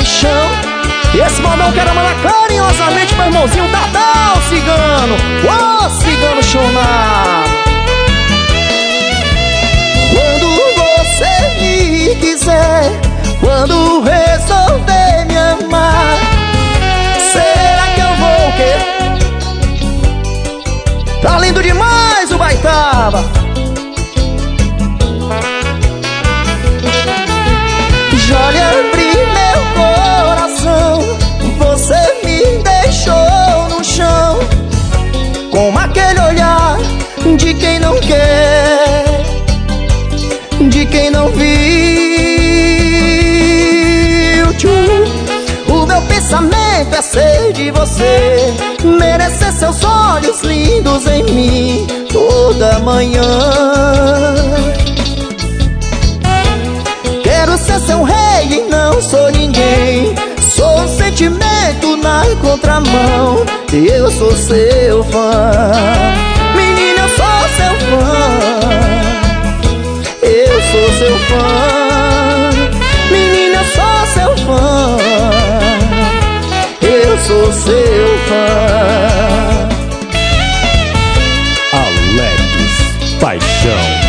Paixão. E esse modão quero mandar carinhosamente pro irmãozinho Dadá, o cigano. Ô cigano chonado. Quando você me quiser, quando resolver me amar, será que eu vou o quê? Tá lindo demais o Baitaba. Já lhe abri meu coração, você me deixou no chão, com aquele olhar de quem não quer, de quem não viu. O meu pensamento é ser de você, merecer seus olhos lindos em mim toda manhã. Quero ser seu rei e não sou ninguém, sou um sentimento na contramão. Eu sou seu fã, menina, eu sou seu fã. Eu sou seu fã, menina, eu sou seu fã. Eu sou seu fã. Alex Paixão.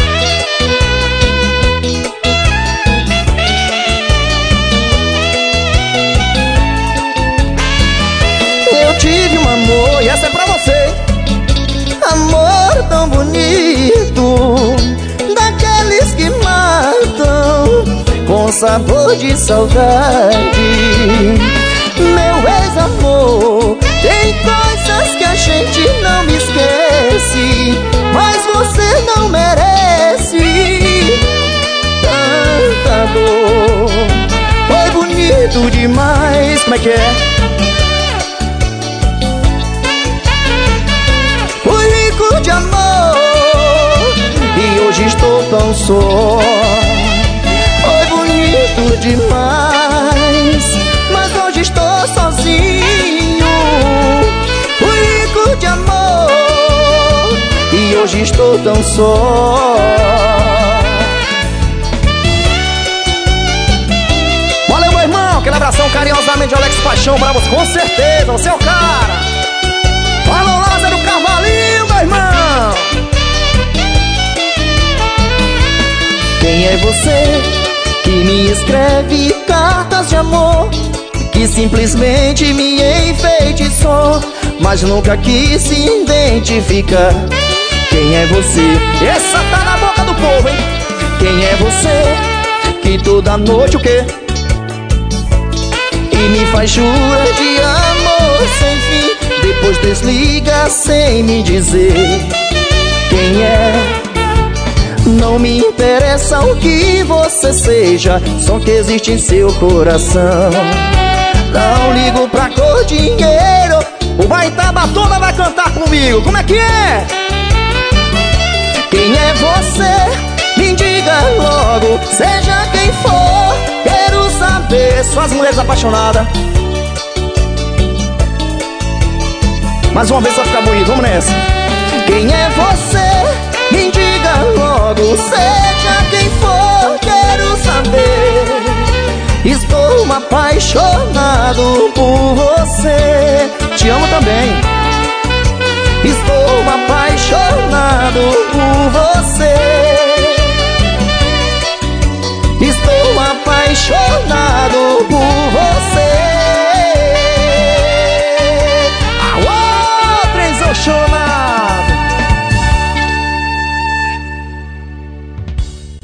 Eu tive um amor, E essa é pra você. amor tão bonito, daqueles que matam com sabor de saudade. Meu ex-amor, tem coisas que a gente não esquece, mas você não merece tanta dor. Foi bonito demais. Como é que é? Fui rico de amor e hoje estou tão só. Foi bonito demais, mas hoje estou sozinho. Fui rico de amor e hoje estou tão só. Valeu, meu irmão. Aquele abração carinhosamente de Alex Paixão pra você. Com certeza, você é o cara. Alô, Lázaro Carvalhinho, meu irmão. Quem é você que me escreve cartas de amor, que simplesmente me enfeitiçou, mas nunca quis se identificar? Quem é você? Essa tá na boca do povo, hein? Quem é você que toda noite o quê? E me faz juras de amor sem fim, depois desliga sem me dizer quem é. Não me interessa o que você seja, só que existe em seu coração. Não ligo pra cor, dinheiro. O Baitaba toda vai cantar comigo. Como é que é? Quem é você? Me diga logo, seja quem for, quero saber. Só as mulheres apaixonadas. Mais uma vez pra ficar bonito, vamos nessa. Quem é você? Me diga logo, seja quem for, quero saber. Estou apaixonado por você. Te amo também. Estou